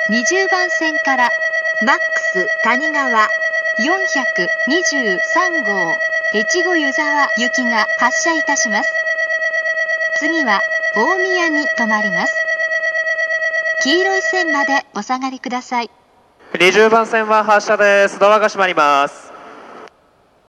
20番線からマックス谷川423号越後湯沢行きが発車いたします。次は大宮に停まります。黄色い線までお下がりください。 20番線は発車です。ドアが閉まります。